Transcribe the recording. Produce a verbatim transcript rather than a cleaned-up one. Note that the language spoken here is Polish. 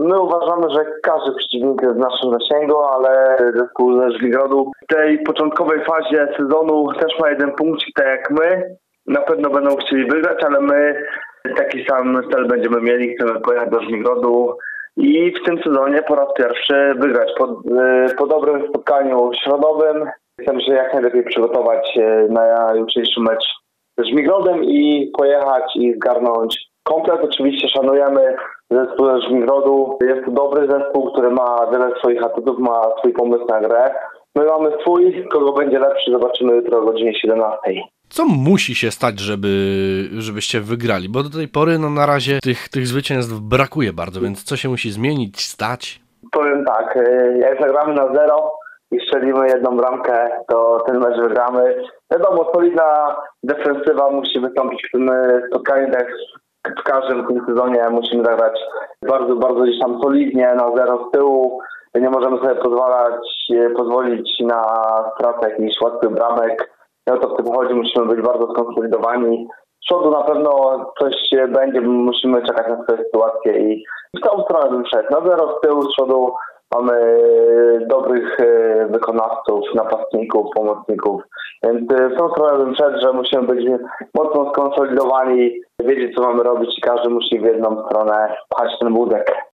My uważamy, że każdy przeciwnik jest w naszym zasięgu, ale zespół ze Żmigrodu w tej początkowej fazie sezonu też ma jeden punkcik, tak jak my. Na pewno będą chcieli wygrać, ale my taki sam cel będziemy mieli. Chcemy pojechać do Żmigrodu i w tym sezonie po raz pierwszy wygrać. Po, po dobrym spotkaniu środowym chcemy się jak najlepiej przygotować na jutrzejszy mecz z Żmigrodem i pojechać i zgarnąć komplet. Oczywiście szanujemy zespół z Żmigrodu. Jest to dobry zespół, który ma wiele swoich atutów, ma swój pomysł na grę. My mamy swój, kogo będzie lepszy zobaczymy jutro o godzinie siedemnastej. Co musi się stać, żeby, żebyście wygrali? Bo do tej pory no, na razie tych, tych zwycięstw brakuje bardzo, więc co się musi zmienić, stać? Powiem tak, jak zagramy na zero i strzelimy jedną bramkę, to ten mecz wygramy. Wiadomo, solidna defensywa musi wystąpić w tym spotkaniu, tak w każdym w tym sezonie musimy zagrać bardzo, bardzo gdzieś tam solidnie, na zero z tyłu. Nie możemy sobie pozwalać, pozwolić na stratę jakichś łatwych bramek. No to w tym chodzi, musimy być bardzo skonsolidowani. Z przodu na pewno coś będzie, musimy czekać na swoje sytuacje i w tą stronę bym szedł. Na zero z tyłu, z przodu mamy dobrych wykonawców, napastników, pomocników. Więc w tą stronę bym szedł, że musimy być mocno skonsolidowani, wiedzieć co mamy robić i każdy musi w jedną stronę pchać ten wózek.